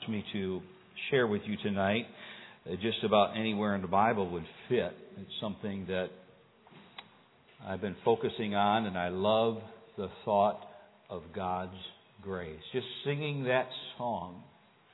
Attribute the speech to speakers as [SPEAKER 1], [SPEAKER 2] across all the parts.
[SPEAKER 1] Me to share with you tonight. Just about anywhere in the Bible would fit. It's something that I've been focusing on, and I love the thought of God's grace. Just singing that song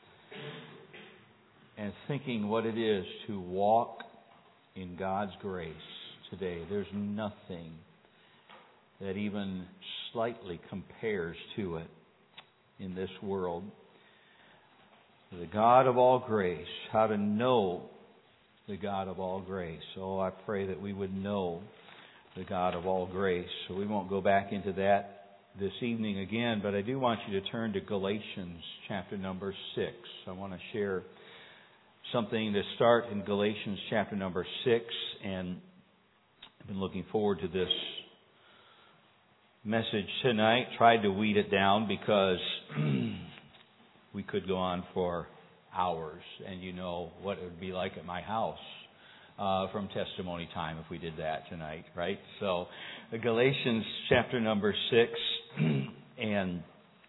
[SPEAKER 1] and thinking what it is to walk in God's grace today. There's nothing that even slightly compares to it in this world. The God of all grace, how to know the God of all grace. So I pray that we would know the God of all grace. So we won't go back into that this evening again, but I do want you to turn to Galatians chapter number 6. I want to share something to start in Galatians chapter number 6, and I've been looking forward to this message tonight. Tried to weed it down because we could go on for hours, and you know what it would be like at my house from testimony time if we did that tonight, right? So, Galatians chapter number 6, and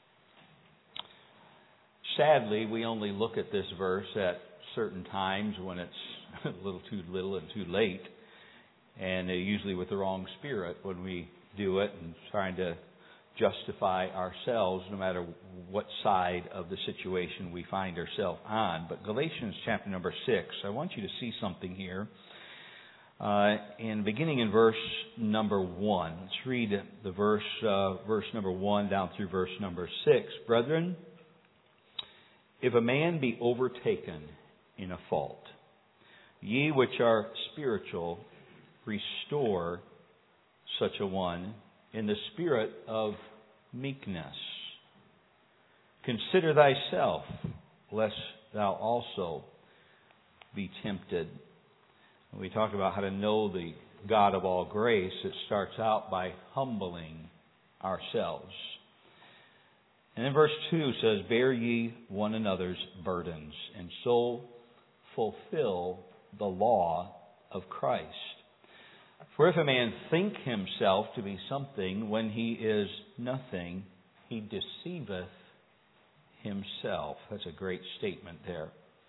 [SPEAKER 1] sadly, we only look at this verse at certain times when it's a little too little and too late, and usually with the wrong spirit when we do it and trying to justify ourselves no matter what side of the situation we find ourselves on. But Galatians chapter number 6, I want you to see something here. And beginning in verse number 1. Let's read the verse number 1 down through verse number 6. Brethren, if a man be overtaken in a fault, ye which are spiritual, restore such a one in the spirit of meekness. Consider thyself, lest thou also be tempted. When we talk about how to know the God of all grace, it starts out by humbling ourselves. And then verse 2 says, bear ye one another's burdens, and so fulfill the law of Christ. For if a man think himself to be something when he is nothing, he deceiveth himself. That's a great statement there.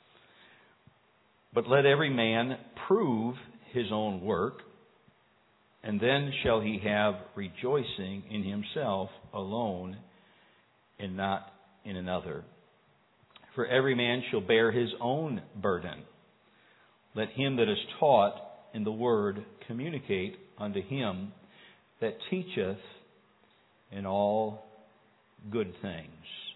[SPEAKER 1] But let every man prove his own work, and then shall he have rejoicing in himself alone, and not in another. For every man shall bear his own burden. Let him that is taught in the word communicate unto him that teacheth in all good things.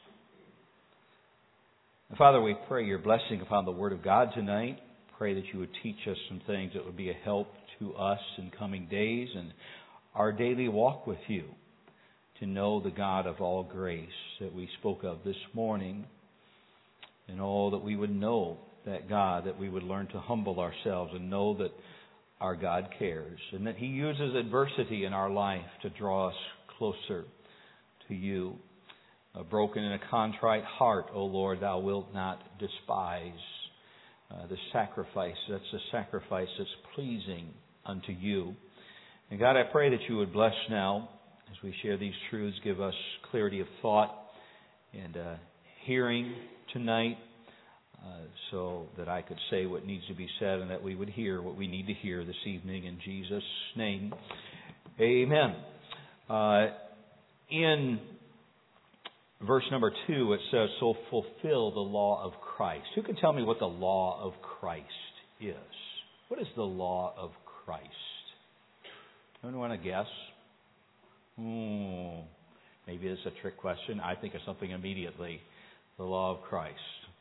[SPEAKER 1] And Father, we pray your blessing upon the word of God tonight. Pray that you would teach us some things that would be a help to us in coming days and our daily walk with you, to know the God of all grace that we spoke of this morning, and all that we would know that God, that we would learn to humble ourselves and know that our God cares, and that He uses adversity in our life to draw us closer to you. A broken and a contrite heart, O Lord, thou wilt not despise. The sacrifice, that's a sacrifice that's pleasing unto you. And God, I pray that you would bless now as we share these truths. Give us clarity of thought and hearing tonight, so that I could say what needs to be said and that we would hear what we need to hear this evening in Jesus' name. Amen. In verse number 2, it says, so fulfill the law of Christ. Who can tell me what the law of Christ is? What is the law of Christ? Anyone want to guess? Maybe it's a trick question. I think of something immediately. The law of Christ.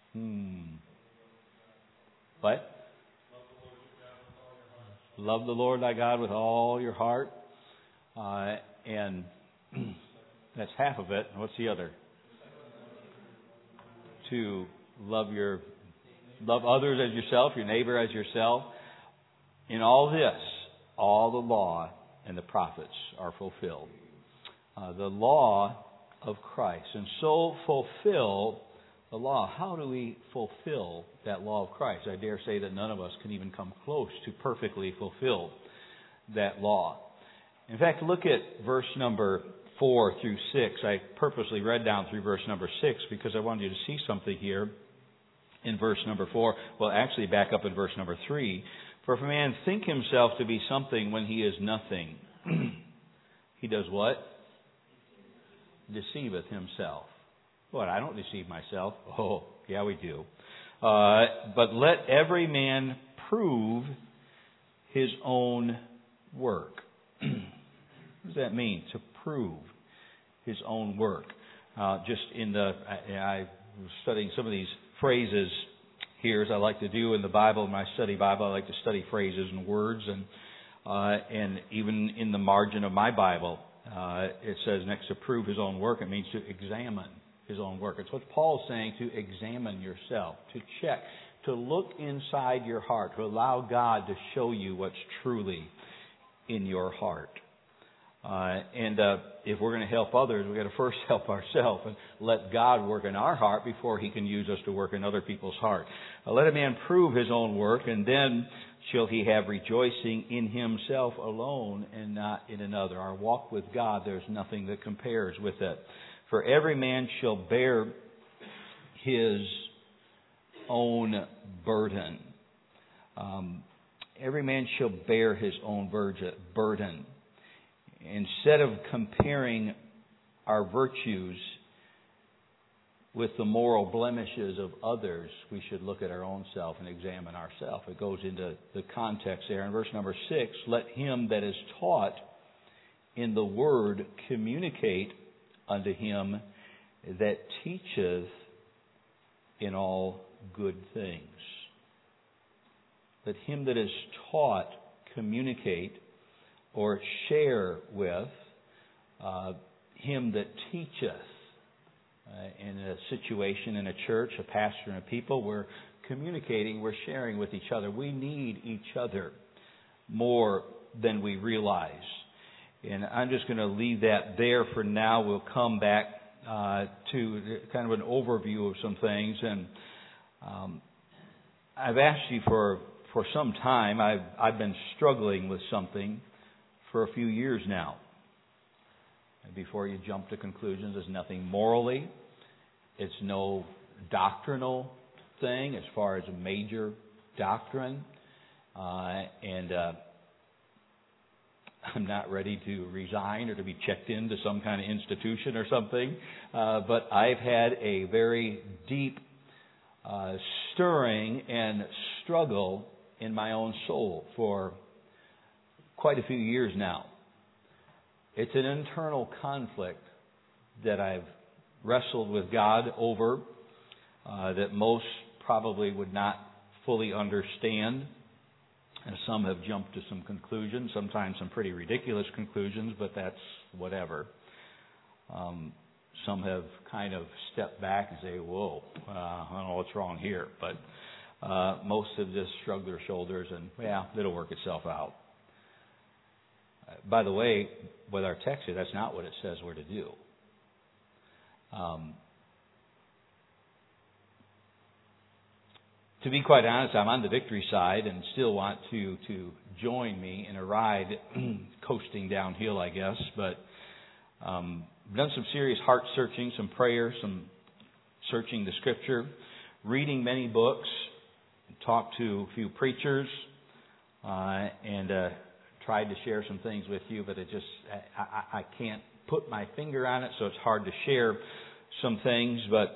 [SPEAKER 1] What? Love the Lord thy God with all your heart. And that's half of it. What's the other? To love others as yourself, your neighbor as yourself. In all this, all the law and the prophets are fulfilled. The law of Christ. And so fulfill the law. How do we fulfill that law of Christ? I dare say that none of us can even come close to perfectly fulfill that law. In fact, look at verse number 4 through 6. I purposely read down through verse number 6 because I wanted you to see something here. in verse number 4. Well, actually back up in verse number 3. For if a man think himself to be something when he is nothing, he does what? Deceiveth himself. What? I don't deceive myself. Oh, yeah, we do. But let every man prove his own work. What does that mean, to prove his own work? I was studying some of these phrases here, as I like to do in the Bible, in my study Bible. I like to study phrases and words, and even in the margin of my Bible, it says next to prove his own work, it means to examine his own work. It's what Paul's saying, to examine yourself, to check, to look inside your heart, to allow God to show you what's truly in your heart. If we're going to help others, we've got to first help ourselves and let God work in our heart before He can use us to work in other people's heart. Let a man prove his own work, and then shall he have rejoicing in himself alone and not in another. Our walk with God, there's nothing that compares with it. For every man shall bear his own burden. Every man shall bear his own burden. Instead of comparing our virtues with the moral blemishes of others, we should look at our own self and examine ourselves. It goes into the context there. In verse number 6, let him that is taught in the word communicate unto him that teacheth in all good things. Let him that is taught communicate or share with him that teacheth. In a situation, in a church, a pastor and a people, we're communicating, we're sharing with each other. We need each other more than we realize. And I'm just going to leave that there for now. We'll come back to kind of an overview of some things. And I've asked you for some time. I've been struggling with something for a few years now. And before you jump to conclusions, there's nothing morally. It's no doctrinal thing as far as a major doctrine. And I'm not ready to resign or to be checked into some kind of institution or something. But I've had a very deep stirring and struggle in my own soul for quite a few years now. It's an internal conflict that I've wrestled with God over that most probably would not fully understand. And some have jumped to some conclusions, sometimes some pretty ridiculous conclusions, but that's whatever. Some have kind of stepped back and say, whoa, I don't know what's wrong here. But most have just shrugged their shoulders and, yeah, it'll work itself out. By the way, with our text here, that's not what it says we're to do. To be quite honest, I'm on the victory side and still want to join me in a ride coasting downhill, I guess. But done some serious heart searching, some prayer, some searching the Scripture, reading many books, talked to a few preachers, and tried to share some things with you, but I can't put my finger on it, so it's hard to share some things. But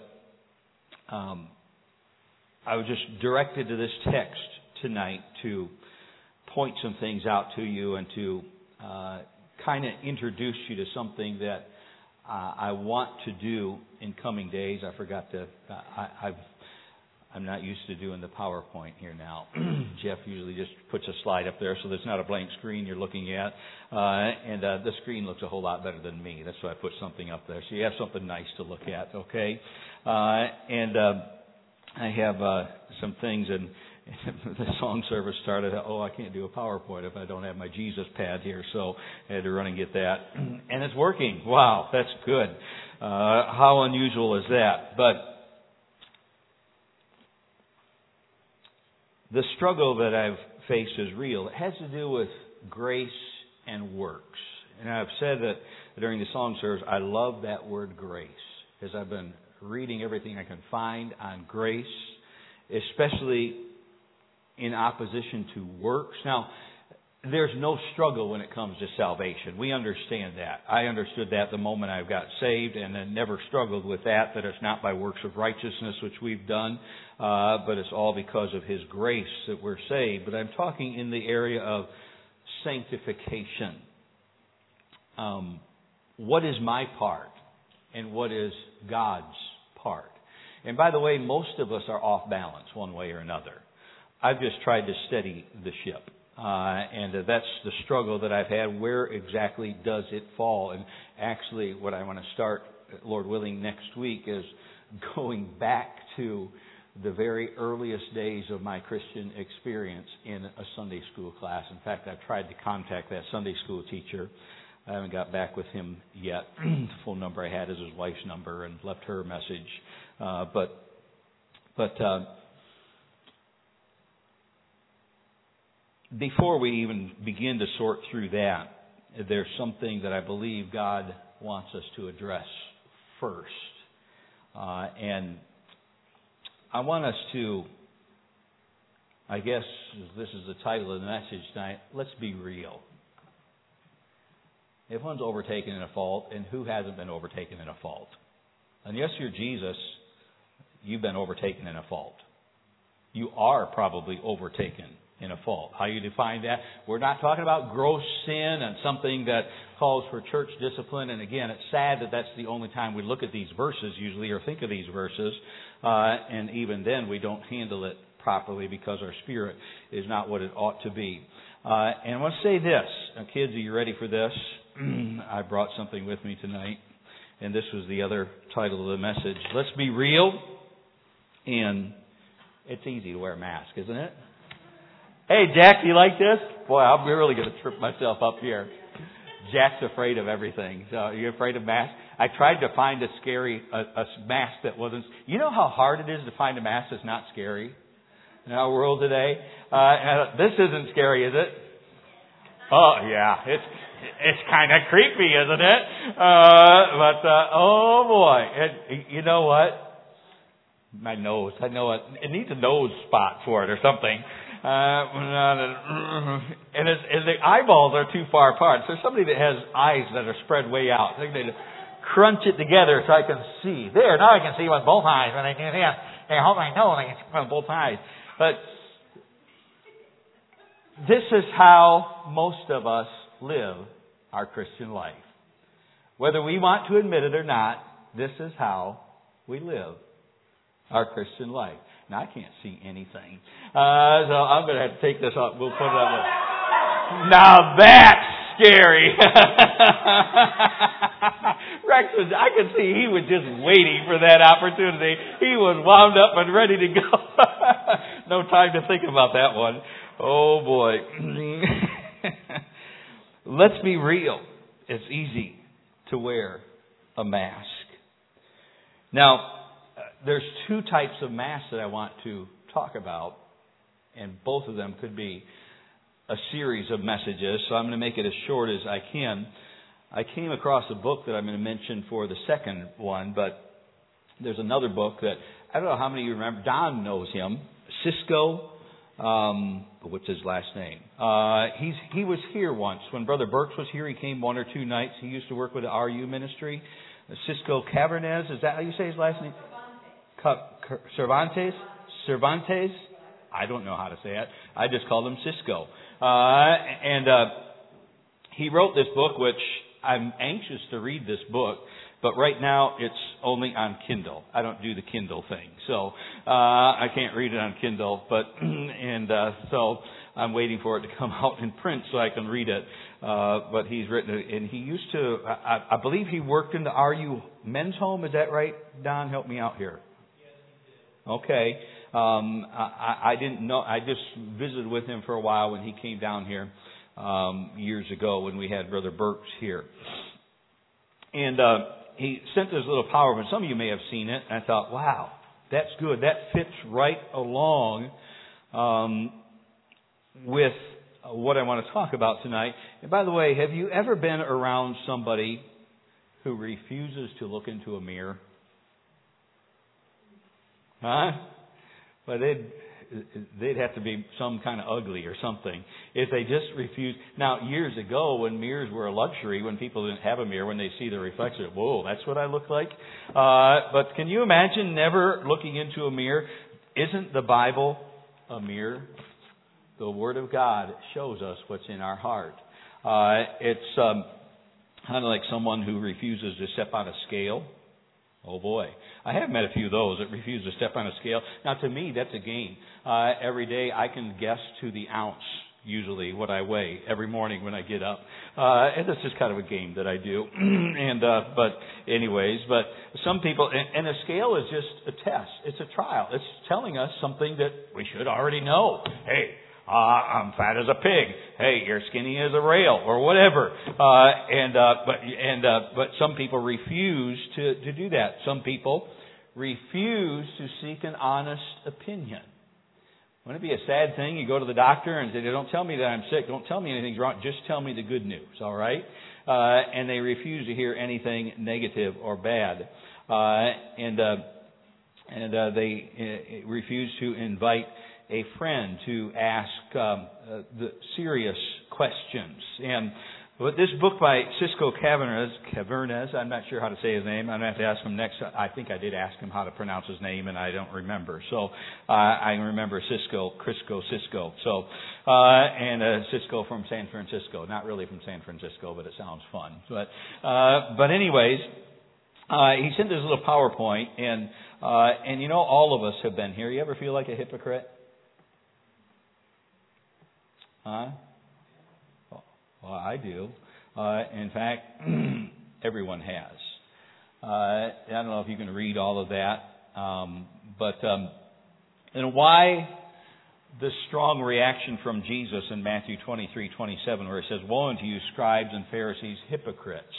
[SPEAKER 1] I was just directed to this text tonight to point some things out to you and to kind of introduce you to something that I want to do in coming days. I forgot to. I'm not used to doing the PowerPoint here now. Jeff usually just puts a slide up there so there's not a blank screen you're looking at. And the screen looks a whole lot better than me. That's why I put something up there. So you have something nice to look at, okay? I have some things, and the song service started, I can't do a PowerPoint if I don't have my Jesus pad here, so I had to run and get that. And it's working. Wow, that's good. How unusual is that? But the struggle that I've faced is real. It has to do with grace and works. And I've said that during the song service, I love that word grace, as I've been reading everything I can find on grace especially in opposition to works. Now, there's no struggle when it comes to salvation. We understand that. I understood that the moment I got saved, and then never struggled with that it's not by works of righteousness which we've done, but it's all because of His grace that we're saved. But I'm talking in the area of sanctification. What is my part and what is God's part? And by the way, most of us are off balance one way or another. I've just tried to steady the ship. And that's the struggle that I've had. Where exactly does it fall? And actually, what I want to start, Lord willing, next week is going back to the very earliest days of my Christian experience in a Sunday school class. In fact, I've tried to contact that Sunday school teacher. I haven't got back with him yet. The phone number I had is his wife's number, and left her a message. Before we even begin to sort through that, there's something that I believe God wants us to address first. And I want us to, I guess this is the title of the message tonight, let's be real. Everyone's overtaken in a fault, and who hasn't been overtaken in a fault? Unless you're Jesus, you've been overtaken in a fault. You are probably overtaken in a fault. How you define that? We're not talking about gross sin and something that calls for church discipline. And again, it's sad that that's the only time we look at these verses usually or think of these verses. And even then we don't handle it properly because our spirit is not what it ought to be. And I want to say this. Now, kids, are you ready for this? I brought something with me tonight. And this was the other title of the message. Let's be real. And it's easy to wear a mask, isn't it? Hey, Jack, do you like this? Boy, I'm really going to trip myself up here. Jack's afraid of everything. So, are you afraid of masks? I tried to find a mask that wasn't... You know how hard it is to find a mask that's not scary in our world today? This isn't scary, is it? Oh, yeah. It's kind of creepy, isn't it? Oh, boy. You know what? My nose. I know it needs a nose spot for it or something. And the eyeballs are too far apart. So somebody that has eyes that are spread way out, I think they crunch it together so I can see. There, now I can see with both eyes. When I do this, I hold my nose, I can see with both eyes. But this is how most of us live our Christian life. Whether we want to admit it or not, this is how we live our Christian life. Now, I can't see anything. So I'm going to have to take this off. We'll put it up. Now that's scary. Rex, I could see he was just waiting for that opportunity. He was wound up and ready to go. No time to think about that one. Oh, boy. Let's be real. It's easy to wear a mask. Now, there's two types of masks that I want to talk about, and both of them could be a series of messages, so I'm going to make it as short as I can. I came across a book that I'm going to mention for the second one, but there's another book that, I don't know how many of you remember, Don knows him, Cisco, what's his last name? He was here once. When Brother Burks was here, he came one or two nights. He used to work with the RU ministry. Cisco Cavernez, is that how you say his last name? Cervantes? I don't know how to say it. I just called him Cisco. He wrote this book, which I'm anxious to read this book, but right now it's only on Kindle. I don't do the Kindle thing, so I can't read it on Kindle. So I'm waiting for it to come out in print so I can read it. But he's written it, and he used to. I believe he worked in the RU men's home. Is that right, Don? Help me out here. Okay. I didn't know. I just visited with him for a while when he came down here years ago when we had Brother Burks here. And he sent this little PowerPoint. Some of you may have seen it. And I thought, wow, that's good. That fits right along with what I want to talk about tonight. And by the way, have you ever been around somebody who refuses to look into a mirror? Huh? But they'd have to be some kind of ugly or something if they just refused. Now, years ago, when mirrors were a luxury, when people didn't have a mirror, when they see the reflection, whoa, that's what I look like. But can you imagine never looking into a mirror? Isn't the Bible a mirror? The Word of God shows us what's in our heart. It's kind of like someone who refuses to step on a scale. Oh boy. I have met a few of those that refuse to step on a scale. Now to me, that's a game. Every day I can guess to the ounce, usually, what I weigh every morning when I get up. And that's just kind of a game that I do. But some people, and a scale is just a test. It's a trial. It's telling us something that we should already know. Hey, I'm fat as a pig. Hey, you're skinny as a rail, or whatever. But some people refuse to do that. Some people refuse to seek an honest opinion. Wouldn't it be a sad thing? You go to the doctor and say, "Don't tell me that I'm sick. Don't tell me anything's wrong. Just tell me the good news." All right? And they refuse to hear anything negative or bad. They refuse to invite a friend to ask the serious questions. And with this book by Cisco Cavernez, I'm not sure how to say his name. I'm going to have to ask him next. I think I did ask him how to pronounce his name, and I don't remember. So I remember Cisco. So and Cisco from San Francisco. Not really from San Francisco, but it sounds fun. But anyways, he sent this little PowerPoint, and all of us have been here. You ever feel like a hypocrite? Huh? Well, I do. In fact, everyone has. I don't know if you can read all of that, and why the strong reaction from Jesus in Matthew 23:27, where it says, "Woe unto you, scribes and Pharisees, hypocrites!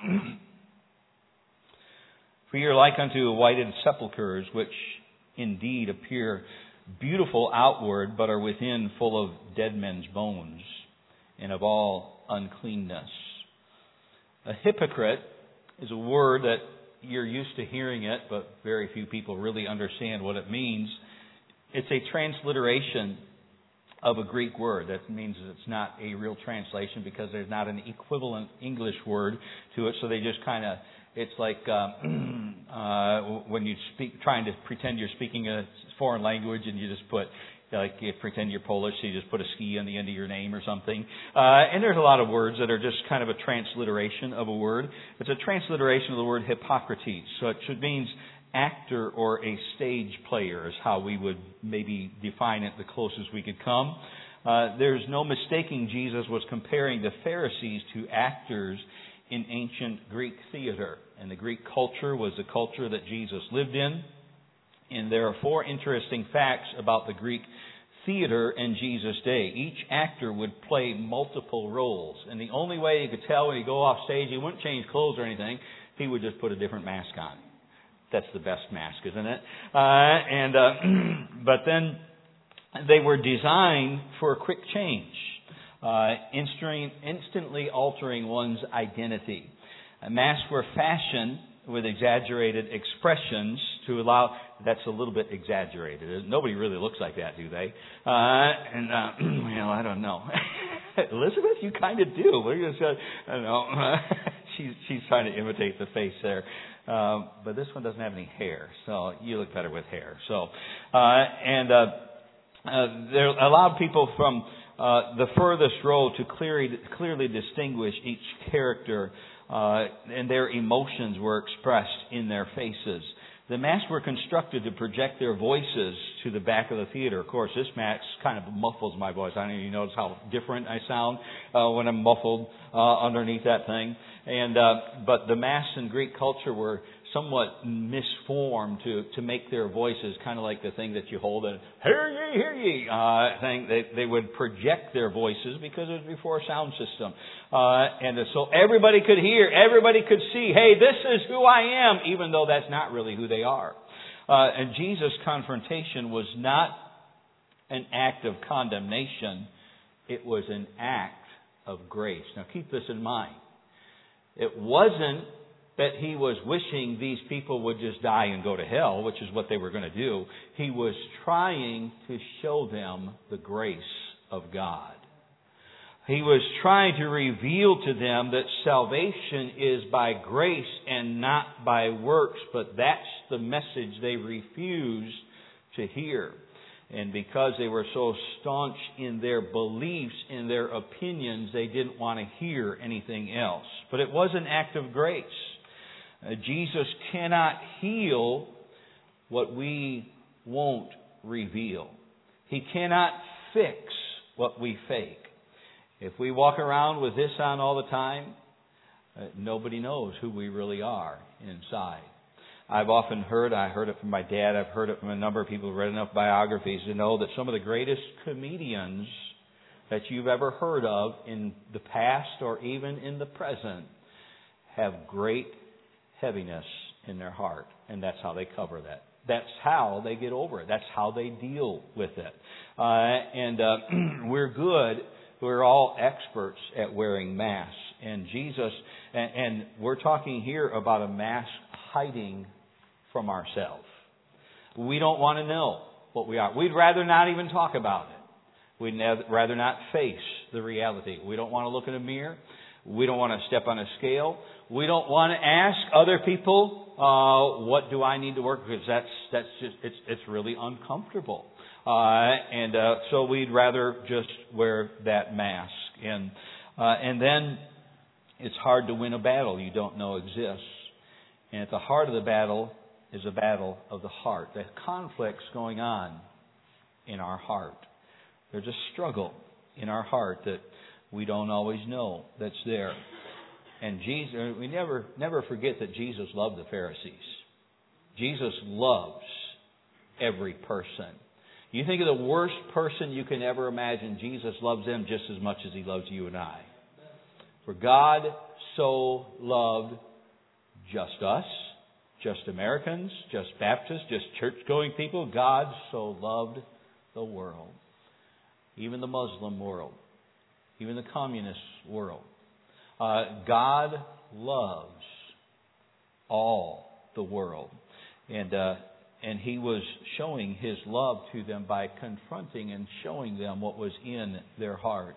[SPEAKER 1] For you are like unto whited sepulchres, which indeed appear beautiful outward, but are within full of dead men's bones, and of all uncleanness." A hypocrite is a word that you're used to hearing it, but very few people really understand what it means. It's a transliteration of a Greek word. That means it's not a real translation because there's not an equivalent English word to it. So they just kind of, it's like when you trying to pretend you're speaking a foreign language and you just put, like you pretend you're Polish, so you just put a ski on the end of your name or something. And there's a lot of words that are just kind of a transliteration of a word. It's a transliteration of the word Hippocrates. So it means actor or a stage player is how we would maybe define it the closest we could come. There's no mistaking Jesus was comparing the Pharisees to actors in ancient Greek theater. And the Greek culture was the culture that Jesus lived in. And there are 4 interesting facts about the Greek theater in Jesus' day. Each actor would play multiple roles. And the only way you could tell when he go off stage, he wouldn't change clothes or anything. He would just put a different mask on. That's the best mask, isn't it? But then they were designed for a quick change, instantly altering one's identity. Masks were fashioned with exaggerated expressions to allow. That's a little bit exaggerated. Nobody really looks like that, do they? I don't know. Elizabeth, you kind of do. What are you going to say? I don't know. She's trying to imitate the face there. But this one doesn't have any hair, so you look better with hair. So, they allowed people from the furthest row to clearly distinguish each character, and their emotions were expressed in their faces. The masks were constructed to project their voices to the back of the theater. Of course, this mask kind of muffles my voice. I don't know if you notice how different I sound when I'm muffled underneath that thing. But the masks in Greek culture were somewhat misformed to make their voices kind of like the thing that you hold and hear ye thing. They would project their voices because it was before a sound system. So everybody could hear, everybody could see, hey, this is who I am, even though that's not really who they are. And Jesus' confrontation was not an act of condemnation. It was an act of grace. Now keep this in mind. It wasn't that He was wishing these people would just die and go to hell, which is what they were going to do. He was trying to show them the grace of God. He was trying to reveal to them that salvation is by grace and not by works, but that's the message they refused to hear. And because they were so staunch in their beliefs, in their opinions, they didn't want to hear anything else. But it was an act of grace. Jesus cannot heal what we won't reveal. He cannot fix what we fake. If we walk around with this on all the time, nobody knows who we really are inside. I've often heard, I heard it from my dad, I've heard it from a number of people who've read enough biographies to know that some of the greatest comedians that you've ever heard of in the past or even in the present have great heaviness in their heart. And that's how they cover that. That's how they get over it. That's how they deal with it. We're good. We're all experts at wearing masks. And Jesus, and we're talking here about a mask hiding from ourselves. We don't want to know what we are. We'd rather not even talk about it. We'd rather not face the reality. We don't want to look in a mirror. We don't want to step on a scale. We don't want to ask other people, what do I need to work? Because that's just, it's really uncomfortable. So we'd rather just wear that mask. And then it's hard to win a battle you don't know exists. And at the heart of the battle is a battle of the heart. The conflict's going on in our heart. There's a struggle in our heart that we don't always know that's there. And Jesus, we never forget that Jesus loved the Pharisees. Jesus loves every person. You think of the worst person you can ever imagine, Jesus loves them just as much as He loves you and I. For God so loved just us, just Americans, just Baptists, just church-going people. God so loved the world. Even the Muslim world. Even the communist world. God loves all the world. And He was showing His love to them by confronting and showing them what was in their heart.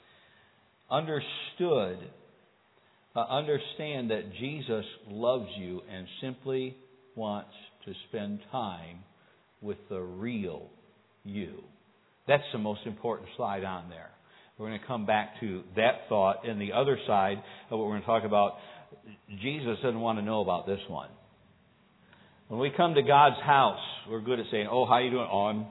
[SPEAKER 1] Understand that Jesus loves you and simply wants to spend time with the real you. That's the most important slide on there. We're going to come back to that thought. And the other side of what we're going to talk about, Jesus doesn't want to know about this one. When we come to God's house, we're good at saying, oh, how you doing? On.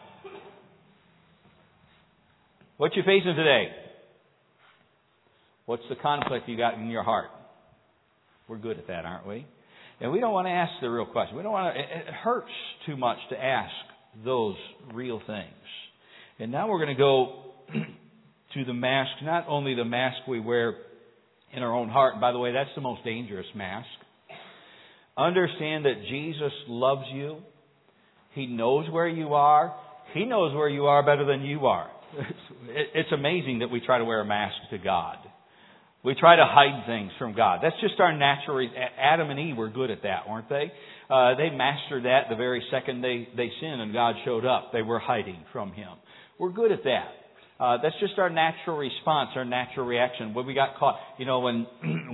[SPEAKER 1] What you facing today? What's the conflict you got in your heart? We're good at that, aren't we? And we don't want to ask the real question. We don't want to. It hurts too much to ask those real things. And now we're going to go to the mask. Not only the mask we wear in our own heart. And by the way, that's the most dangerous mask. Understand that Jesus loves you. He knows where you are. He knows where you are better than you are. It's amazing that we try to wear a mask to God. We try to hide things from God. That's just our natural... Adam and Eve were good at that, weren't they? They mastered that the very second they sinned and God showed up. They were hiding from Him. We're good at that. That's just our natural response, our natural reaction. When we got caught, you know, when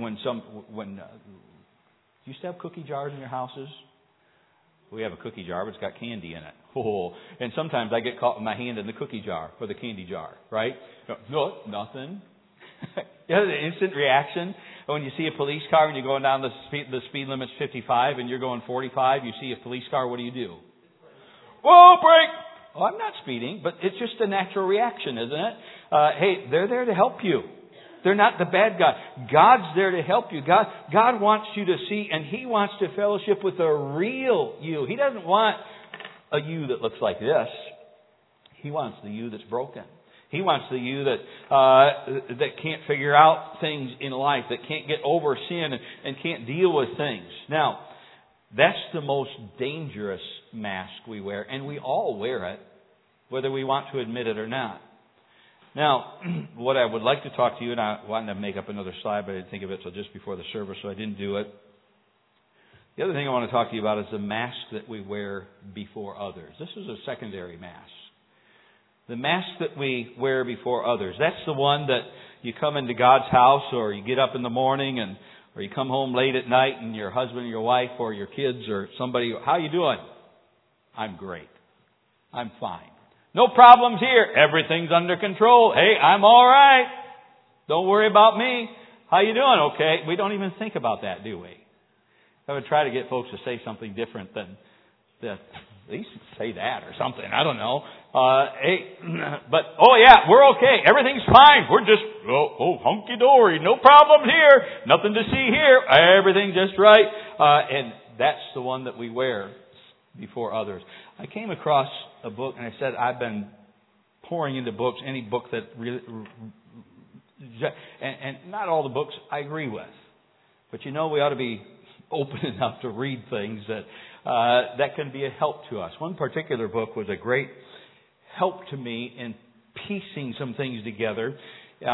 [SPEAKER 1] you used to have cookie jars in your houses? We have a cookie jar, but it's got candy in it. Oh, and sometimes I get caught with my hand in the cookie jar or the candy jar, right? No, nothing. You know, the instant reaction when you see a police car and you're going down the speed limit's 55 and you're going 45, you see a police car, what do? Whoa, brake! Oh, I'm not speeding, but it's just a natural reaction, isn't it? Hey, they're there to help you. They're not the bad guy. God's there to help you. God wants you to see, and He wants to fellowship with the real you. He doesn't want a you that looks like this. He wants the you that's broken. He wants the you that can't figure out things in life, that can't get over sin and can't deal with things. Now, that's the most dangerous mask we wear, and we all wear it, whether we want to admit it or not. Now, what I would like to talk to you, and I wanted to make up another slide, but I didn't think of it until just before the service, so I didn't do it. The other thing I want to talk to you about is the mask that we wear before others. This is a secondary mask. The mask that we wear before others. That's the one that you come into God's house, or you get up in the morning, or you come home late at night and your husband or your wife or your kids or somebody, how you doing? I'm great. I'm fine. No problems here. Everything's under control. Hey, I'm all right. Don't worry about me. How you doing? Okay. We don't even think about that, do we? I would try to get folks to say something different than that. At least say that or something. I don't know. Hey, but oh yeah, we're okay. Everything's fine. We're just hunky dory. No problem here. Nothing to see here. Everything just right. And that's the one that we wear before others. I came across a book, and I said I've been pouring into books, any book that really, and not all the books I agree with, but we ought to be open enough to read things that can be a help to us. One particular book was a great help to me in piecing some things together. And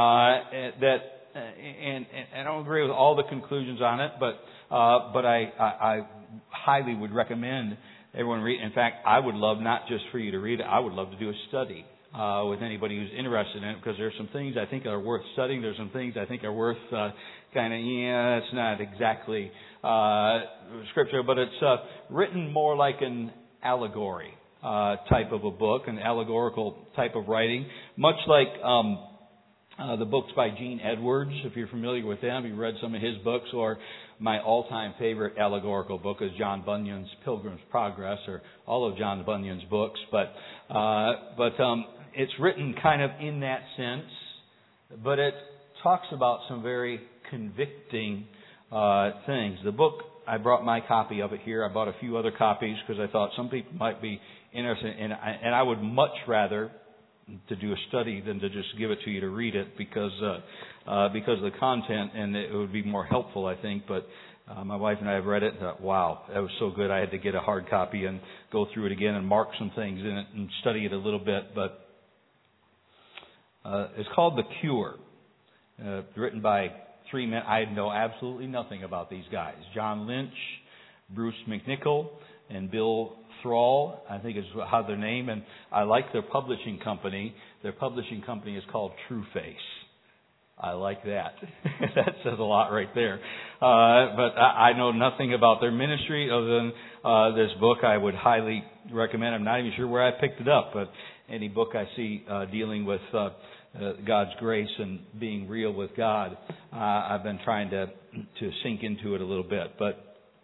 [SPEAKER 1] I don't agree with all the conclusions on it, but I highly would recommend everyone read. In fact, I would love not just for you to read it. I would love to do a study with anybody who's interested in it, because there's some things I think are worth studying. There's some things I think are worth it's not exactly Scripture, but it's written more like an allegory type of a book, an allegorical type of writing, much like the books by Gene Edwards, if you're familiar with them. You've read some of his books, or my all-time favorite allegorical book is John Bunyan's Pilgrim's Progress, or all of John Bunyan's books. But it's written kind of in that sense, but it talks about some very convicting things. The book, I brought my copy of it here. I bought a few other copies because I thought some people might be interested in it, and I would much rather to do a study than to just give it to you to read it because of the content, and it would be more helpful, I think. But my wife and I have read it and thought, wow, that was so good. I had to get a hard copy and go through it again and mark some things in it and study it a little bit. But it's called The Cure, written by three men. I know absolutely nothing about these guys. John Lynch, Bruce McNichol, and Bill Thrall, I think is how their name. And I like their publishing company. Their publishing company is called True Face. I like that. That says a lot right there. But I know nothing about their ministry other than this book. I would highly recommend. I'm not even sure where I picked it up, but any book I see dealing with God's grace and being real with God, I've been trying to sink into it a little bit. But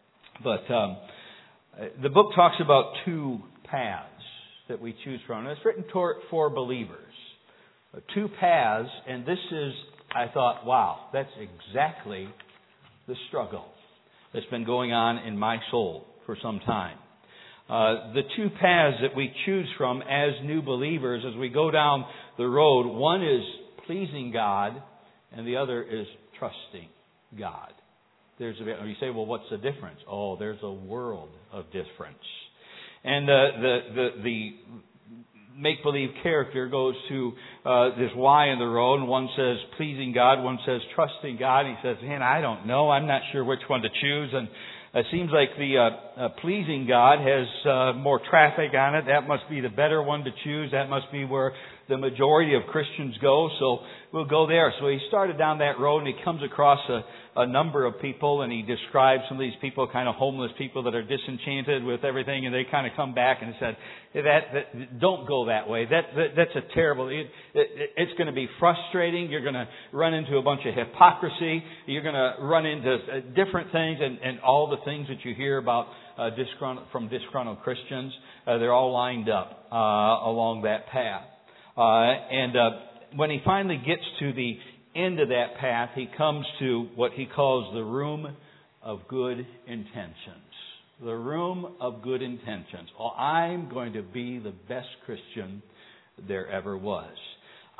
[SPEAKER 1] the book talks about two paths that we choose from. And it's written for believers. Two paths, and this is, I thought, wow, that's exactly the struggle that's been going on in my soul for some time. The two paths that we choose from as new believers as we go down the road, one is pleasing God and the other is trusting God. You say, well, what's the difference? Oh, there's a world of difference. And the make-believe character goes to this Y in the road, and one says pleasing God, one says trusting God. And he says, man, I don't know. I'm not sure which one to choose. And it seems like the pleasing God has more traffic on it. That must be the better one to choose. That must be where the majority of Christians go. So we'll go there. So he started down that road, and he comes across a number of people, and he describes some of these people, kind of homeless people that are disenchanted with everything, and they kind of come back and said, that don't go that way. That's a terrible. It's going to be frustrating. You're going to run into a bunch of hypocrisy. You're going to run into different things, and all the things that you hear about from disgruntled Christians. They're all lined up along that path. And when he finally gets to the end of that path, he comes to what he calls the room of good intentions. The room of good intentions. Oh, I'm going to be the best Christian there ever was.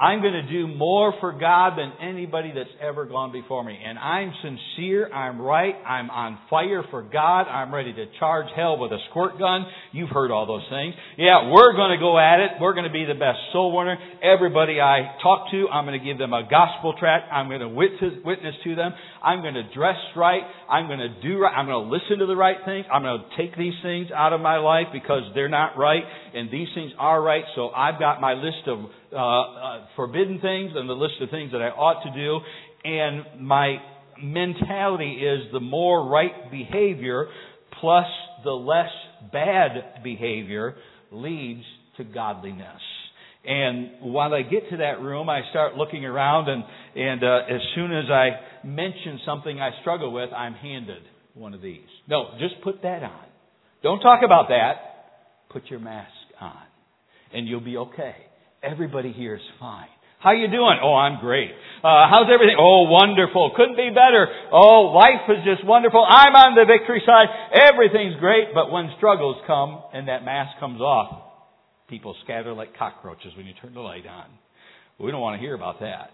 [SPEAKER 1] I'm going to do more for God than anybody that's ever gone before me. And I'm sincere. I'm right. I'm on fire for God. I'm ready to charge hell with a squirt gun. You've heard all those things. Yeah, we're going to go at it. We're going to be the best soul winner. Everybody I talk to, I'm going to give them a gospel tract. I'm going to witness to them. I'm going to dress right. I'm going to do right. I'm going to listen to the right things. I'm going to take these things out of my life because they're not right, and these things are right. So I've got my list of forbidden things and the list of things that I ought to do. And my mentality is the more right behavior plus the less bad behavior leads to godliness. And while I get to that room, I start looking around, and as soon as I mention something I struggle with, I'm handed one of these. No, just put that on. Don't talk about that. Put your mask on, and you'll be okay. Everybody here is fine. How you doing? Oh, I'm great. How's everything? Oh, wonderful. Couldn't be better. Oh, life is just wonderful. I'm on the victory side. Everything's great. But when struggles come and that mask comes off, people scatter like cockroaches when you turn the light on. We don't want to hear about that.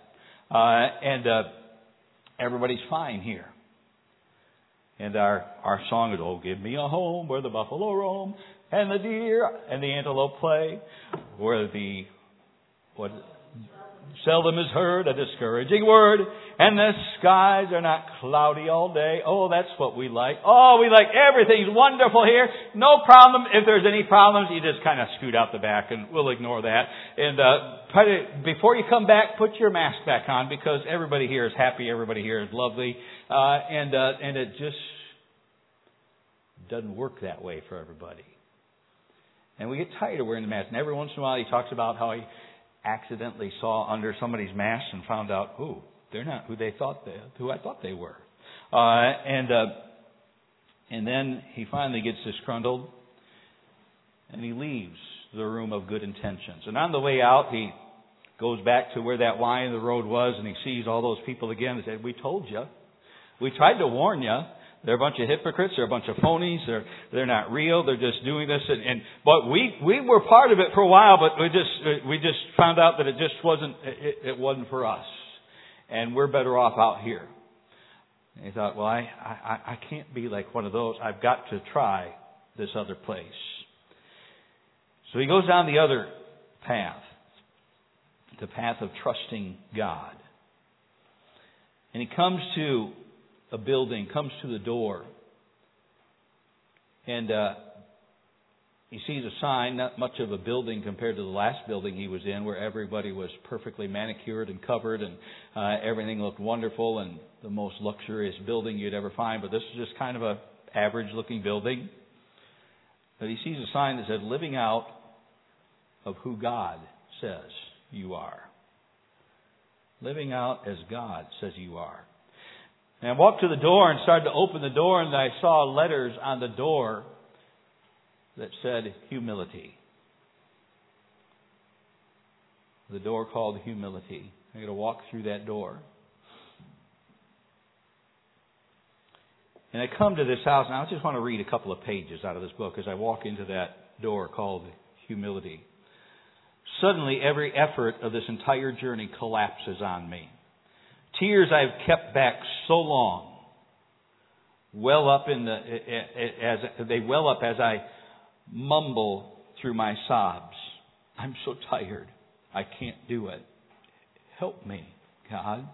[SPEAKER 1] Everybody's fine here. And our song is, "Oh, give me a home where the buffalo roam and the deer and the antelope play, where the seldom is heard a discouraging word, and the skies are not cloudy all day." Oh, that's what we like. Oh, we like everything's wonderful here. No problem. If there's any problems, you just kind of scoot out the back, and we'll ignore that. And before you come back, put your mask back on, because everybody here is happy. Everybody here is lovely. And it just doesn't work that way for everybody. And we get tired of wearing the mask. And every once in a while, he talks about how he accidentally saw under somebody's mask and found out, they're not who I thought they were. And then he finally gets disgruntled, and he leaves the room of good intentions. And on the way out, he goes back to where that Y in the road was, and he sees all those people again and said, "We told you. We tried to warn you. They're a bunch of hypocrites. They're a bunch of phonies. They're not real. They're just doing this." But we were part of it for a while, but we just found out that it just wasn't for us, and we're better off out here. And he thought, well, I can't be like one of those. I've got to try this other place. So he goes down the other path, the path of trusting God, and he comes to a building, comes to the door, and he sees a sign, not much of a building compared to the last building he was in, where everybody was perfectly manicured and covered, and everything looked wonderful, and the most luxurious building you'd ever find. But this is just kind of a average-looking building. But he sees a sign that said, "Living out of who God says you are." Living out as God says you are. And I walked to the door and started to open the door, and I saw letters on the door that said humility. The door called humility. I'm going to walk through that door. And I come to this house, and I just want to read a couple of pages out of this book as I walk into that door called humility. Suddenly, every effort of this entire journey collapses on me. Tears I've kept back so long well up as I mumble through my sobs. I'm so tired. I can't do it. Help me, God.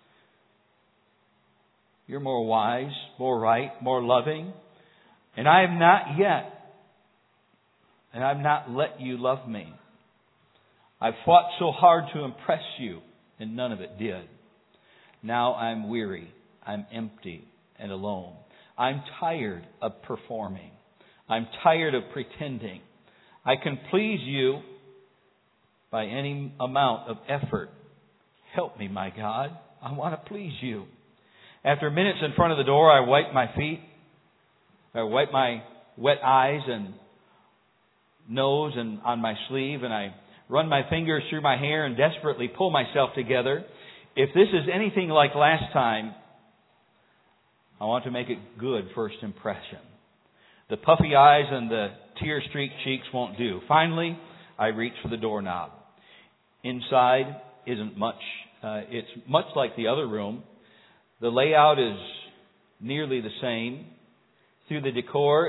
[SPEAKER 1] You're more wise, more right, more loving. And I have not yet. And I've not let you love me. I've fought so hard to impress you, and none of it did. Now I'm weary, I'm empty and alone. I'm tired of performing. I'm tired of pretending. I can please you by any amount of effort. Help me, my God. I want to please you. After minutes in front of the door, I wipe my feet. I wipe my wet eyes and nose and on my sleeve, and I run my fingers through my hair and desperately pull myself together. If this is anything like last time, I want to make it good first impression. The puffy eyes and the tear-streaked cheeks won't do. Finally, I reach for the doorknob. Inside, isn't much. It's much like the other room. The layout is nearly the same. Though the decor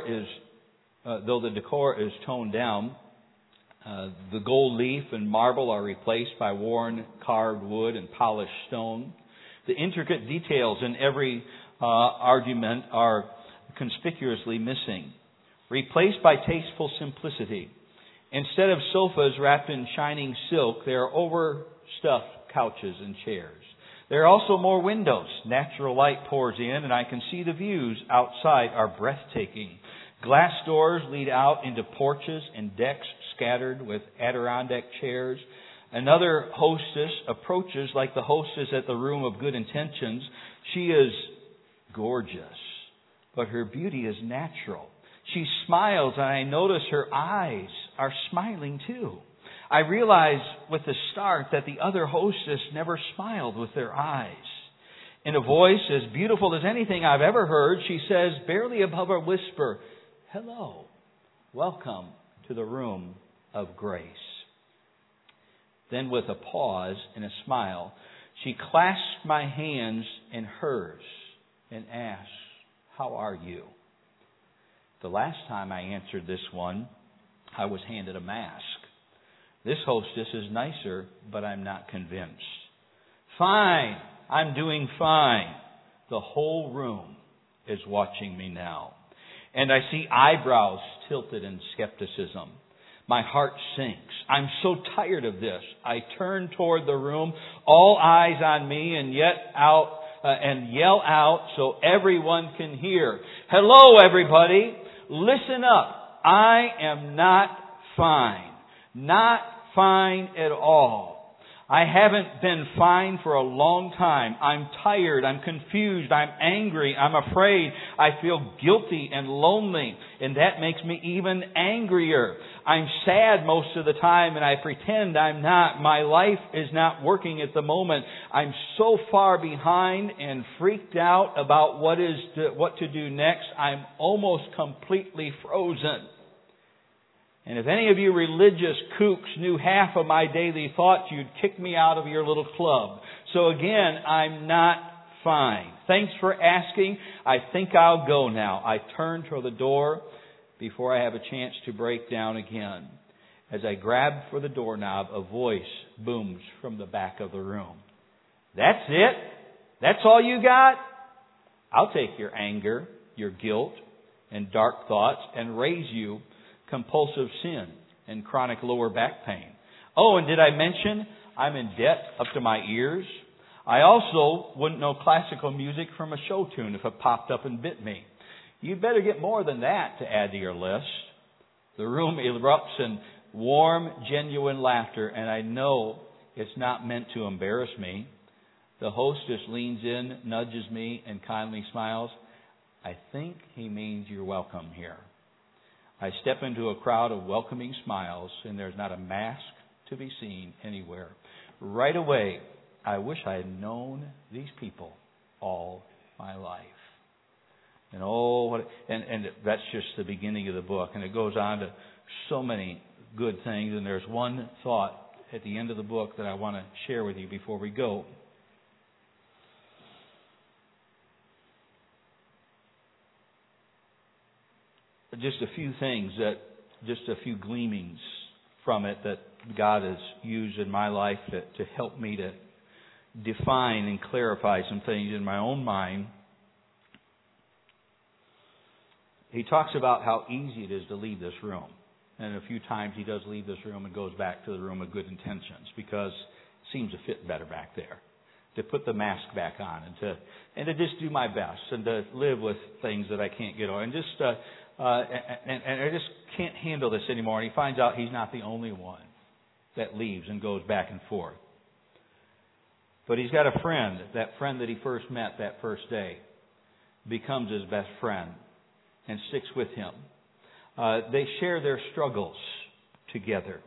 [SPEAKER 1] is toned down, the gold leaf and marble are replaced by worn carved wood and polished stone. The intricate details in every argument are conspicuously missing, replaced by tasteful simplicity. Instead of sofas wrapped in shining silk, there are overstuffed couches and chairs. There are also more windows. Natural light pours in, and I can see the views outside are breathtaking. Glass doors lead out into porches and decks scattered with Adirondack chairs. Another hostess approaches like the hostess at the Room of Good Intentions. She is gorgeous, but her beauty is natural. She smiles, and I notice her eyes are smiling too. I realize with the start that the other hostess never smiled with their eyes. In a voice as beautiful as anything I've ever heard, she says, barely above a whisper, "Hello, welcome to the Room of Grace." Then with a pause and a smile, she clasped my hands in hers and asked, "How are you?" The last time I answered this one, I was handed a mask. This hostess is nicer, but I'm not convinced. "Fine, I'm doing fine." The whole room is watching me now. And I see eyebrows tilted in skepticism. My heart sinks. I'm so tired of this. I turn toward the room, all eyes on me, and yell out so everyone can hear. "Hello, everybody. Listen up. I am not fine. Not fine at all. I haven't been fine for a long time. I'm tired. I'm confused. I'm angry. I'm afraid. I feel guilty and lonely. And that makes me even angrier. I'm sad most of the time, and I pretend I'm not. My life is not working at the moment. I'm so far behind and freaked out about what to do next. I'm almost completely frozen. And if any of you religious kooks knew half of my daily thoughts, you'd kick me out of your little club. So again, I'm not fine. Thanks for asking. I think I'll go now." I turn toward the door before I have a chance to break down again. As I grab for the doorknob, a voice booms from the back of the room. "That's it? That's all you got? I'll take your anger, your guilt, and dark thoughts and raise you compulsive sin and chronic lower back pain. Oh, and did I mention I'm in debt up to my ears? I also wouldn't know classical music from a show tune if it popped up and bit me. You'd better get more than that to add to your list." The room erupts in warm, genuine laughter, and I know it's not meant to embarrass me. The hostess leans in, nudges me, and kindly smiles. "I think he means you're welcome here." I step into a crowd of welcoming smiles, and there's not a mask to be seen anywhere. Right away, I wish I had known these people all my life. And that's just the beginning of the book, and it goes on to so many good things. And there's one thought at the end of the book that I want to share with you before we go. Just a few things just a few gleamings from it that God has used in my life to help me to define and clarify some things in my own mind. He talks about how easy it is to leave this room. And a few times he does leave this room and goes back to the Room of Good Intentions because it seems to fit better back there. To put the mask back on and to just do my best and to live with things that I can't get over. And I just can't handle this anymore. And he finds out he's not the only one that leaves and goes back and forth. But he's got a friend. That friend that he first met that first day becomes his best friend and sticks with him. They share their struggles together.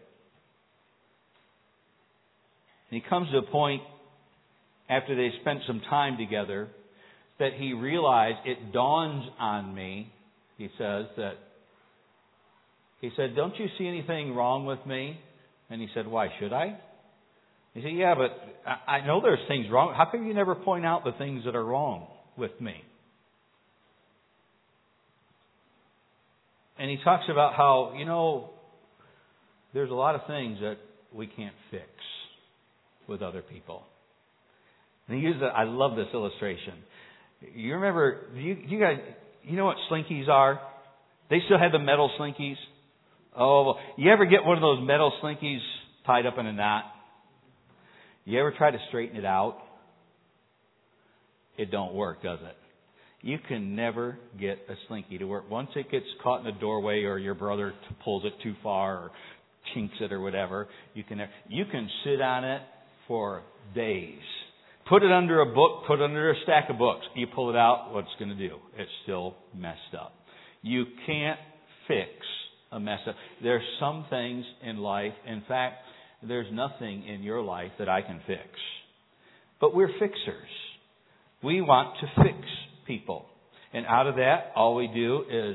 [SPEAKER 1] And he comes to a point after they spent some time together that he realized, it dawns on me, he said, "Don't you see anything wrong with me?" And he said, "Why should I?" You say, yeah, but I know there's things wrong. How come you never point out the things that are wrong with me? And he talks about how, there's a lot of things that we can't fix with other people. And he uses I love this illustration. You remember, you guys, you know what slinkies are? They still have the metal slinkies. Oh, you ever get one of those metal slinkies tied up in a knot? You ever try to straighten it out? It don't work, does it? You can never get a slinky to work. Once it gets caught in the doorway, or your brother pulls it too far, or chinks it, or whatever, you can sit on it for days. Put it under a book, put it under a stack of books. You pull it out, what's it going to do? It's still messed up. You can't fix a mess up. There's some things in life, in fact, there's nothing in your life that I can fix. But we're fixers. We want to fix people. And out of that, all we do is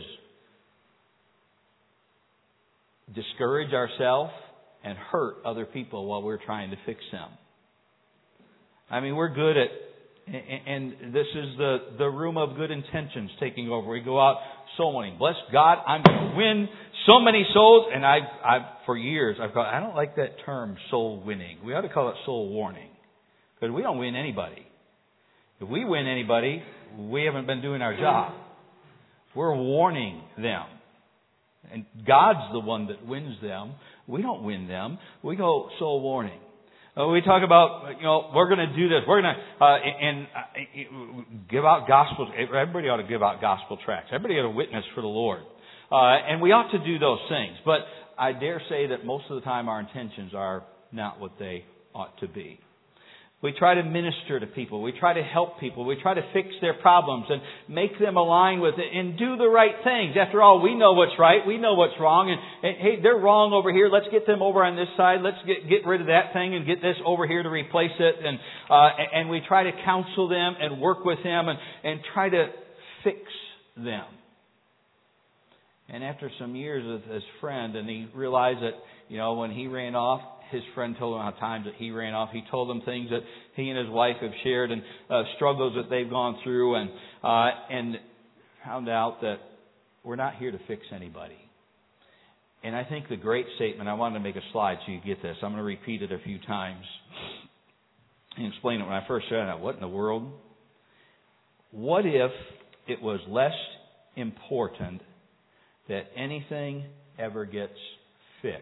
[SPEAKER 1] discourage ourselves and hurt other people while we're trying to fix them. I mean, we're good at, and this is the room of good intentions taking over. We go out soul winning. Bless God, I'm going to win so many souls. And I've for years, I've thought, I don't like that term, soul winning. We ought to call it soul warning. Because we don't win anybody. If we win anybody, we haven't been doing our job. We're warning them. And God's the one that wins them. We don't win them. We go soul warning. We talk about, we're going to do this. We're going to give out gospel. Everybody ought to give out gospel tracts. Everybody ought to witness for the Lord. And we ought to do those things. But I dare say that most of the time our intentions are not what they ought to be. We try to minister to people. We try to help people. We try to fix their problems and make them align with it and do the right things. After all, we know what's right. We know what's wrong. And hey, they're wrong over here. Let's get them over on this side. Let's get rid of that thing and get this over here to replace it. And we try to counsel them and work with them and try to fix them. And after some years with his friend, and he realized that, when he ran off, his friend told him how times that he ran off. He told him things that he and his wife have shared and struggles that they've gone through, and found out that we're not here to fix anybody. And I think the great statement, I wanted to make a slide so you get this. I'm going to repeat it a few times and explain it. When I first said it, what in the world? What if it was less important that anything ever gets fixed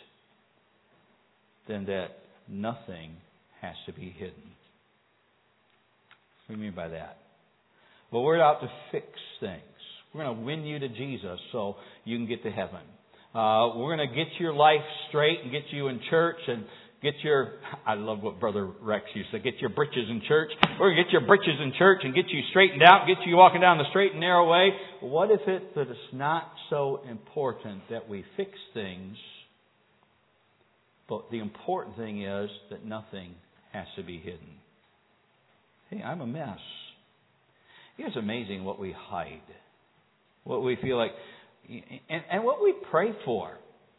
[SPEAKER 1] than that nothing has to be hidden? What do you mean by that? Well, we're out to fix things. We're going to win you to Jesus so you can get to heaven. We're going to get your life straight and get you in church and get your, I love what Brother Rex used to say, get your britches in church. We're going to get your britches in church and get you straightened out, get you walking down the straight and narrow way. What if it's not so important that we fix things? But the important thing is that nothing has to be hidden. Hey, I'm a mess. It's amazing what we hide. What we feel like, and what we pray for.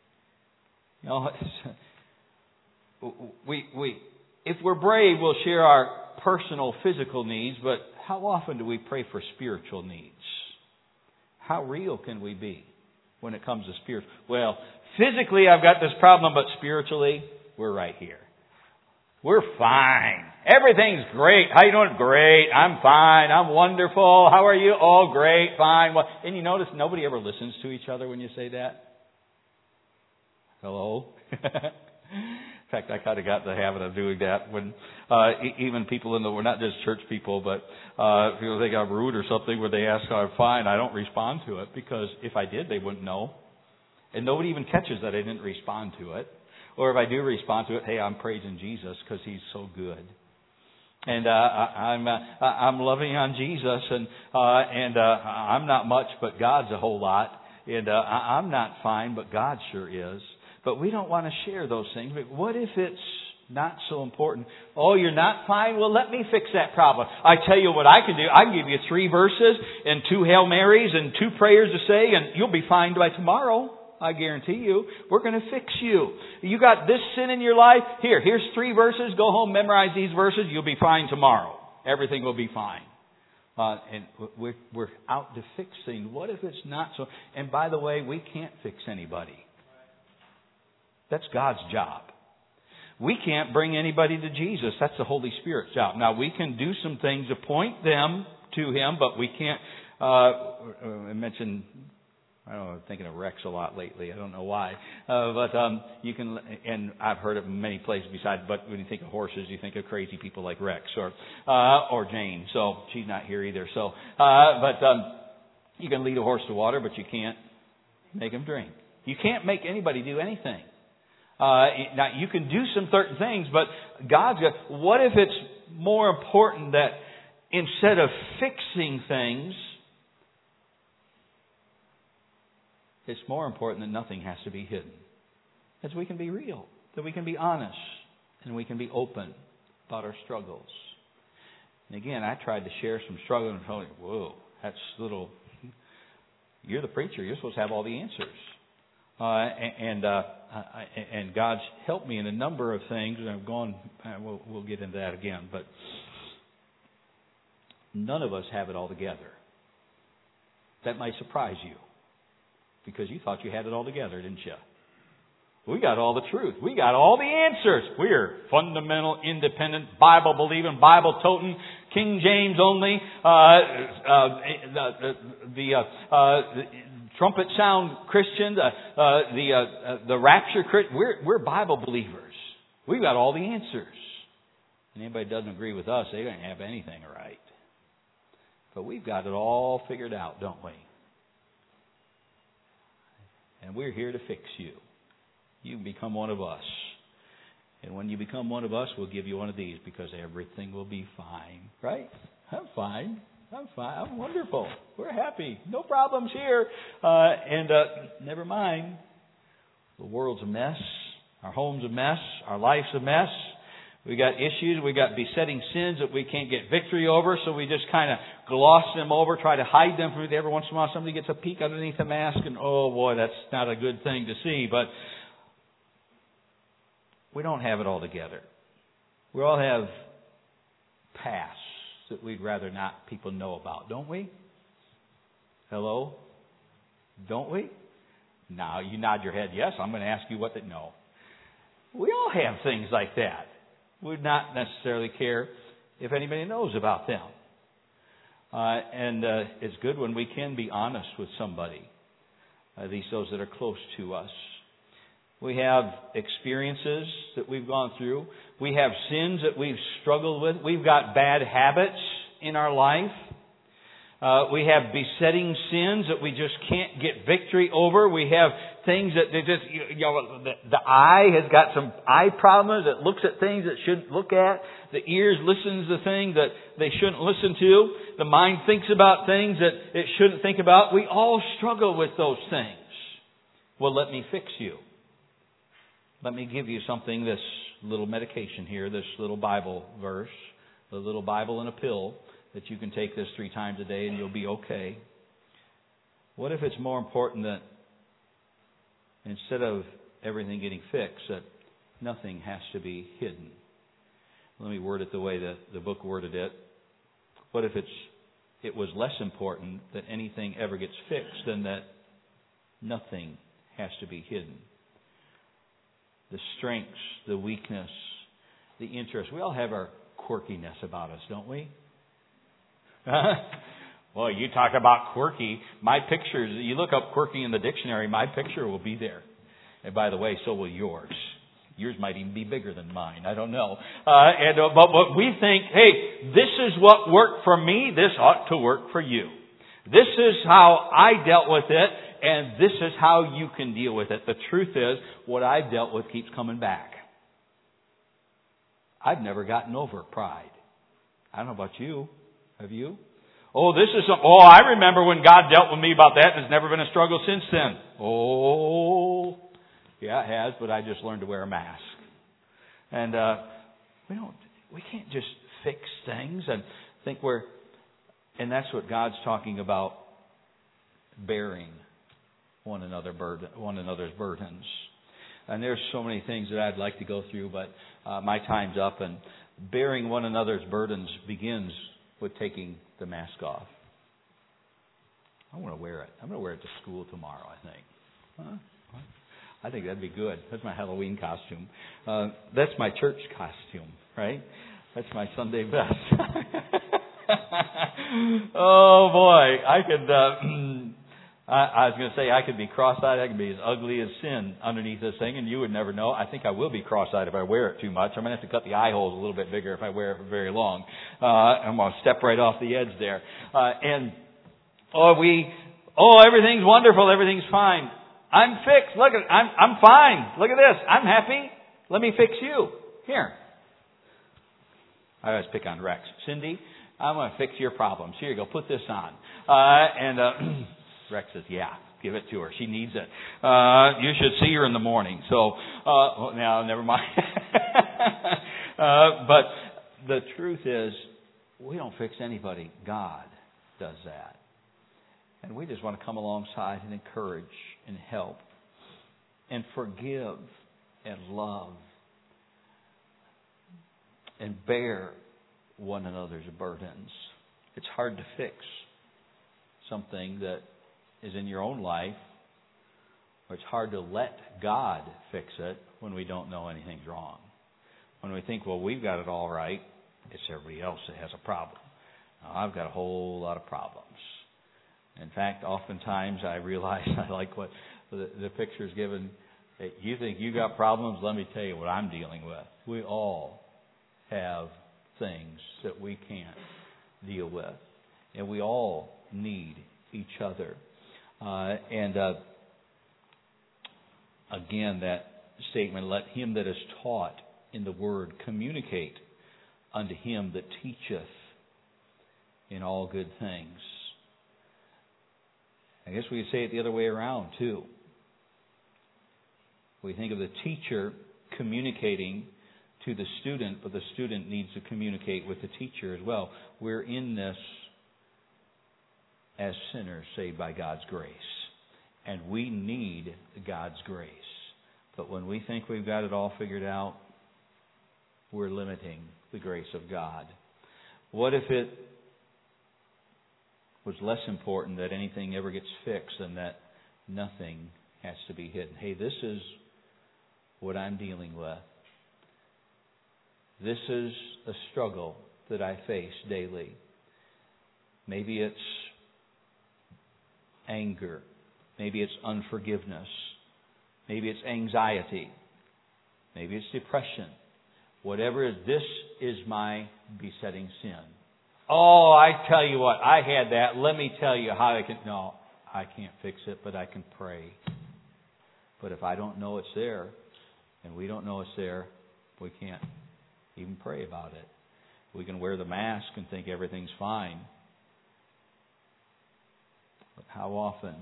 [SPEAKER 1] If we're brave, we'll share our personal physical needs, but how often do we pray for spiritual needs? How real can we be when it comes to spiritual? Well, physically I've got this problem, but spiritually, we're right here. We're fine. Everything's great. How you doing? Great. I'm fine. I'm wonderful. How are you? Oh, great. Fine. Well, and you notice nobody ever listens to each other when you say that? Hello? In fact, I kind of got the habit of doing that when even people we're not just church people, but people think I'm rude or something, where they ask how I'm fine, I don't respond to it, because if I did, they wouldn't know. And nobody even catches that I didn't respond to it. Or if I do respond to it, hey, I'm praising Jesus because He's so good. And I'm loving on Jesus, and I'm not much, but God's a whole lot. And I'm not fine, but God sure is. But we don't want to share those things. But what if it's not so important? Oh, you're not fine? Well, let me fix that problem. I tell you what I can do. I can give you 3 verses and 2 Hail Marys and 2 prayers to say, and you'll be fine by tomorrow. I guarantee you. We're going to fix you. You got this sin in your life? Here's 3 verses. Go home, memorize these verses. You'll be fine tomorrow. Everything will be fine. And we're out to fix things. What if it's not so? And by the way, we can't fix anybody. That's God's job. We can't bring anybody to Jesus. That's the Holy Spirit's job. Now, we can do some things to point them to Him, but we can't. I mentioned, I don't know, I'm thinking of Rex a lot lately. I don't know why. But you can, and I've heard it in many places besides, but when you think of horses, you think of crazy people like Rex or Jane. So she's not here either. So, you can lead a horse to water, but you can't make him drink. You can't make anybody do anything. Now, you can do some certain things, but God's got, what if it's more important that instead of fixing things, it's more important that nothing has to be hidden. That we can be real, that we can be honest, and we can be open about our struggles. And again, I tried to share some struggles and told you, whoa, that's little, you're the preacher, you're supposed to have all the answers. And God's helped me in a number of things, and I've gone, we'll get into that again, but none of us have it all together. That might surprise you, because you thought you had it all together, didn't you? We got all the truth. We got all the answers. We're fundamental, independent, Bible-believing, Bible-toting, King James only, trumpet sound Christians, the rapture Christians. We're Bible believers. We've got all the answers. And anybody who doesn't agree with us, they don't have anything right. But we've got it all figured out, don't we? And we're here to fix you. You can become one of us. And when you become one of us, we'll give you one of these, because everything will be fine. Right? I'm fine. I'm fine. I'm wonderful. We're happy. No problems here. Never mind. The world's a mess. Our home's a mess. Our life's a mess. We got issues. We got besetting sins that we can't get victory over, so we just kind of gloss them over, try to hide them from you. Every once in a while, somebody gets a peek underneath the mask, and oh boy, that's not a good thing to see. But we don't have it all together. We all have pasts that we'd rather not people know about, don't we? Hello? Don't we? Now, you nod your head, yes. I'm going to ask you what they know. We all have things like that. We'd not necessarily care if anybody knows about them. It's good when we can be honest with somebody, at least those that are close to us. We have experiences that we've gone through. We have sins that we've struggled with. We've got bad habits in our life. We have besetting sins that we just can't get victory over. We have things that they just, the eye has got some eye problems. It looks at things it shouldn't look at. The ears listens to things that they shouldn't listen to. The mind thinks about things that it shouldn't think about. We all struggle with those things. Well, let me fix you. Let me give you something, this little medication here, this little Bible verse, the little Bible in a pill, that you can take this 3 times a day and you'll be okay. What if it's more important that instead of everything getting fixed, that nothing has to be hidden? Let me word it the way that the book worded it. What if it was less important that anything ever gets fixed than that nothing has to be hidden? The strengths, the weakness, the interest. We all have our quirkiness about us, don't we? Well, you talk about quirky. My pictures, you look up quirky in the dictionary, my picture will be there. And by the way, so will yours. Yours might even be bigger than mine. I don't know. But we think, hey, this is what worked for me. This ought to work for you. This is how I dealt with it. And this is how you can deal with it. The truth is, what I've dealt with keeps coming back. I've never gotten over pride. I don't know about you. Have you? I remember when God dealt with me about that. There's never been a struggle since then. Oh, yeah, it has, but I just learned to wear a mask. And we can't just fix things and think and that's what God's talking about, bearing one another's burdens. And there's so many things that I'd like to go through, but my time's up. And bearing one another's burdens begins with taking the mask off. I want to wear it. I'm going to wear it to school tomorrow, I think. Huh? I think that'd be good. That's my Halloween costume. That's my church costume, right? That's my Sunday best. Oh boy, I could. I was going to say I could be cross-eyed. I could be as ugly as sin underneath this thing, and you would never know. I think I will be cross-eyed if I wear it too much. I'm going to have to cut the eye holes a little bit bigger if I wear it for very long. I'm going to step right off the edge there. Everything's wonderful. Everything's fine. I'm fixed. Look at, I'm fine. Look at this. I'm happy. Let me fix you. Here. I always pick on Rex. Cindy, I'm going to fix your problems. Here you go. Put this on. Rex says, yeah, give it to her. She needs it. You should see her in the morning. So, no, never mind. But the truth is, we don't fix anybody. God does that. And we just want to come alongside and encourage and help and forgive and love and bear one another's burdens. It's hard to fix something that is in your own life, or it's hard to let God fix it when we don't know anything's wrong. When we think, well, we've got it all right, it's everybody else that has a problem. Now, I've got a whole lot of problems. In fact, oftentimes I realize I like what the picture's given. You think you got problems? Let me tell you what I'm dealing with. We all have things that we can't deal with. And we all need each other. Again, that statement, let him that is taught in the word communicate unto him that teacheth in all good things. I guess we could say it the other way around, too. We think of the teacher communicating to the student, but the student needs to communicate with the teacher as well. We're in this as sinners saved by God's grace. And we need God's grace. But when we think we've got it all figured out, we're limiting the grace of God. What if it was less important that anything ever gets fixed than that nothing has to be hidden? Hey, this is what I'm dealing with. This is a struggle that I face daily. Maybe it's anger. Maybe it's unforgiveness. Maybe it's anxiety. Maybe it's depression. Whatever it is, this is my besetting sin. Oh, I tell you what, I had that. Let me tell you how I can... No, I can't fix it, but I can pray. But if I don't know it's there, and we don't know it's there, we can't even pray about it. We can wear the mask and think everything's fine. But how often...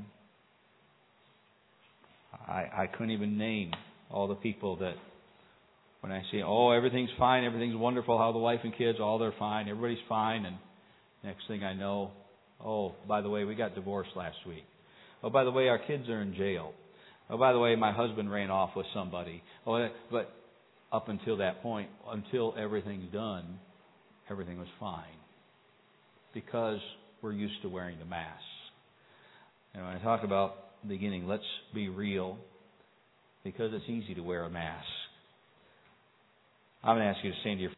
[SPEAKER 1] I couldn't even name all the people that when I say, oh, everything's fine, everything's wonderful, how the wife and kids, all they're fine, everybody's fine, and next thing I know, oh, by the way, we got divorced last week. Oh, by the way, our kids are in jail. Oh, by the way, my husband ran off with somebody. Oh, but up until that point, until everything's done, everything was fine. Because we're used to wearing the mask. And when I talk about the beginning, let's be real, because it's easy to wear a mask. I'm going to ask you to stand to your